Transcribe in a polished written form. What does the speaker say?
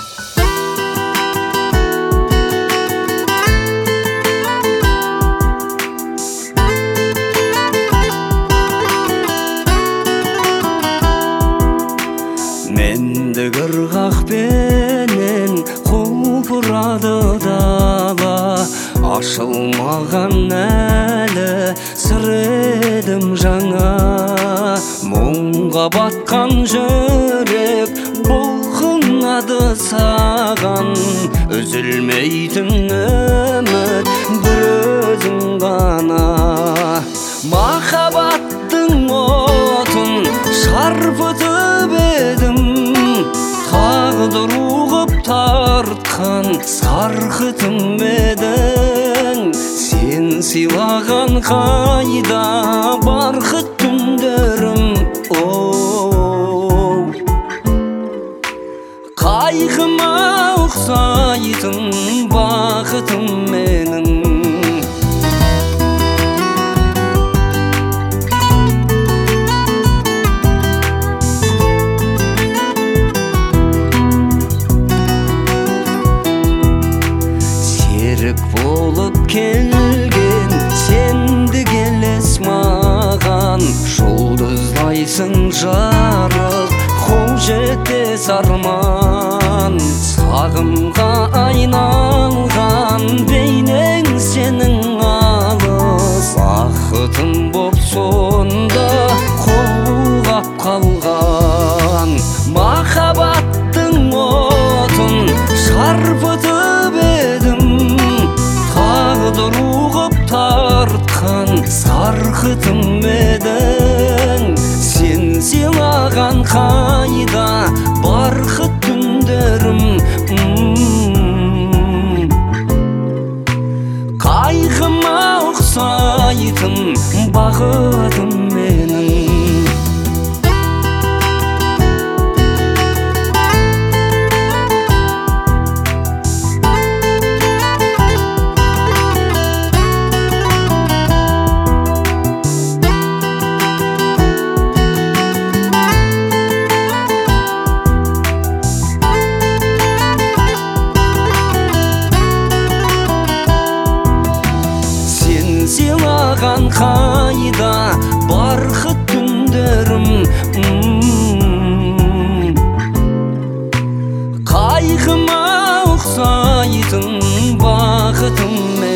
Менде кыргак менен кулпурады дала, ашылмаган әлі сыр едім жаңа. Мұңға батқан жүрек бұлқынады саған, үзілмейтін үміт бір өзің ғана. Махаббаттың отын шарпытып едім, тағдыр уғып тартқан сарқытым едің. Сен сыйлаған қайда барқыт түндерім, қайғыма ұқсайтын бақытым менің. Серік болып келген сенді келес маған, жұлдыздайсың жарық қол жетпес арман. Сағымға айналған бейнең сенің алыс, бақытым боп сонда қол бұлғап қалған. Махаббаттың отын шарпытып едім, тағдыр уғып тартқан сарқытым едің. Сен сыйлаған қайда барқыт түндерім, қайғыма ұқсайтын бақытым менің. Сыйлаған қайда барқыт түндерім, қайғыма ұқсайтын бақытым